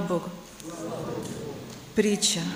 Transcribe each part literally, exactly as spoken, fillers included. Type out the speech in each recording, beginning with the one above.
Богу. Притча.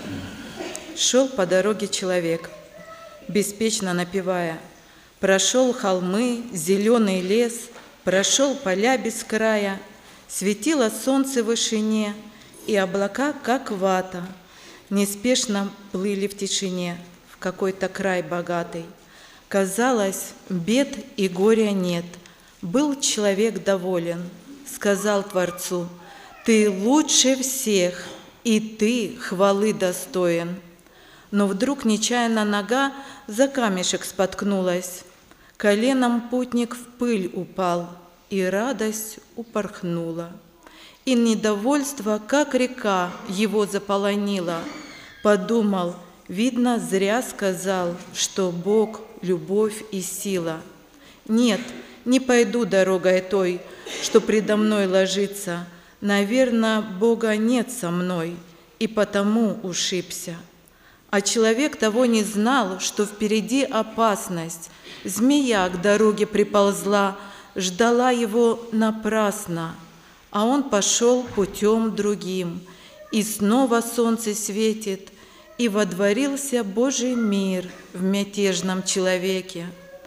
Шел по дороге человек, беспечно напевая. Прошел холмы, зеленый лес, прошел поля без края. Светило солнце в вышине, и облака, как вата, неспешно плыли в тишине в какой-то край богатый. Казалось, бед и горя нет. Был человек доволен, сказал Творцу: «Ты лучше всех, и ты хвалы достоин». Но вдруг нечаянно нога за камешек споткнулась. Коленом путник в пыль упал, и радость упорхнула. И недовольство, как река, его заполонило. Подумал: видно, зря сказал, что Бог — любовь и сила. Нет, не пойду дорогой той, что предо мной ложится. Наверно, Бога нет со мной, и потому ушибся. А человек того не знал, что впереди опасность. Змея к дороге приползла, ждала его напрасно. А он пошел путем другим, и снова солнце светит, и водворился Божий мир в мятежном человеке.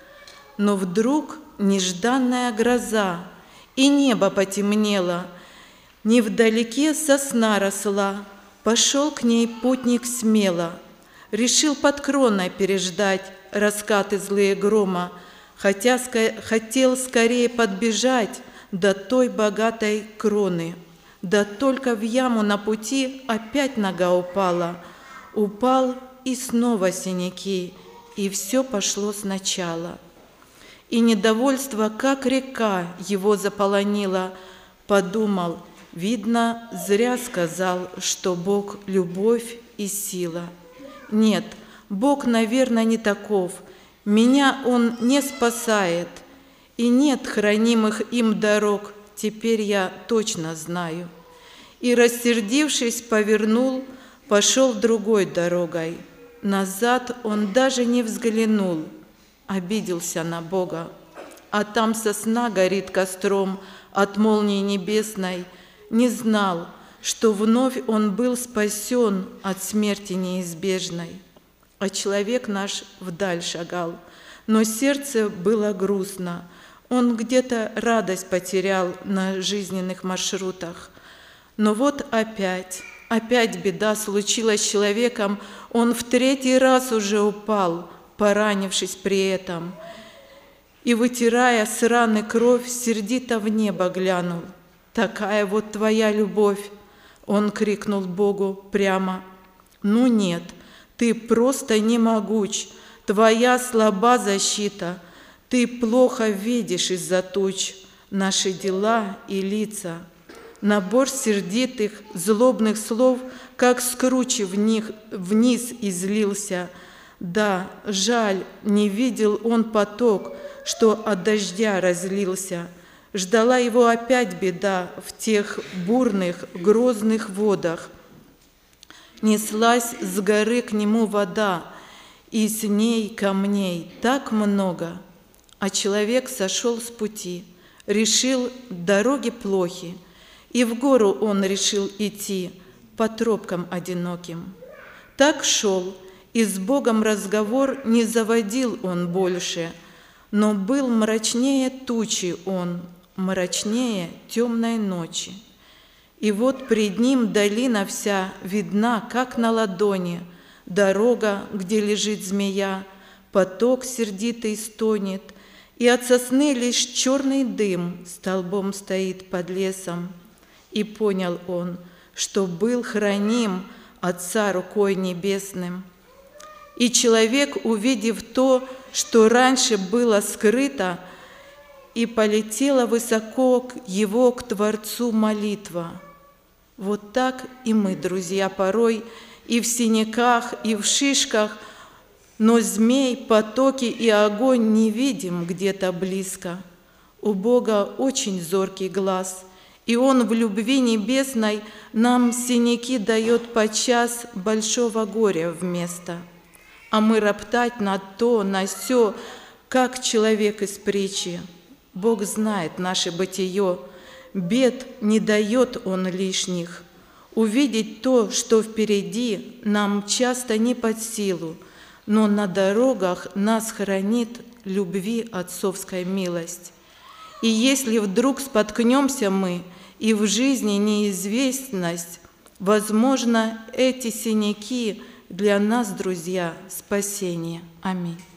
Но вдруг нежданная гроза, и небо потемнело, невдалеке сосна росла. Пошел к ней путник смело, решил под кроной переждать раскаты злые грома, хотя хотел скорее подбежать до той богатой кроны. Да только в яму на пути опять нога упала. Упал, и снова синяки, и все пошло сначала. И недовольство, как река, его заполонило. Подумал: видно, зря сказал, что Бог — любовь и сила. Нет, Бог, наверное, не таков. Меня Он не спасает, и нет хранимых им дорог, теперь я точно знаю. И, рассердившись, повернул, пошел другой дорогой. Назад он даже не взглянул, обиделся на Бога. А там сосна горит костром от молнии небесной. Не знал, что вновь он был спасен от смерти неизбежной. А человек наш вдаль шагал, но сердце было грустно. Он где-то радость потерял на жизненных маршрутах. Но вот опять, опять беда случилась с человеком. Он в третий раз уже упал, поранившись при этом. И, вытирая с раны кровь, сердито в небо глянул. «Такая вот твоя любовь!» Он крикнул Богу прямо. «Ну нет, ты просто не могуч, твоя слаба защита, ты плохо видишь из-за туч наши дела и лица». Набор сердитых, злобных слов, как скручи в них вниз излился. Да, жаль, не видел он поток, что от дождя разлился. Ждала его опять беда в тех бурных, грозных водах. Неслась с горы к нему вода, и с ней камней так много. А человек сошел с пути, решил, дороги плохи, и в гору он решил идти по тропкам одиноким. Так шел, и с Богом разговор не заводил он больше, но был мрачнее тучи он, мрачнее темной ночи. И вот пред ним долина вся видна, как на ладони, дорога, где лежит змея, поток сердитый стонет, и от сосны лишь черный дым столбом стоит под лесом. И понял он, что был храним Отца рукой небесным. И человек, увидев то, что раньше было скрыто, и полетела высоко его к Творцу молитва. Вот так и мы, друзья, порой и в синяках, и в шишках, но змей, потоки и огонь не видим где-то близко. У Бога очень зоркий глаз, и Он в любви небесной нам синяки дает подчас большого горя вместо. А мы роптать на то, на сё, как человек из притчи. Бог знает наше бытие, бед не дает Он лишних. Увидеть то, что впереди, нам часто не под силу, но на дорогах нас хранит любви отцовская милость. И если вдруг споткнемся мы, и в жизни неизвестность, возможно, эти синяки для нас, друзья, спасение. Аминь.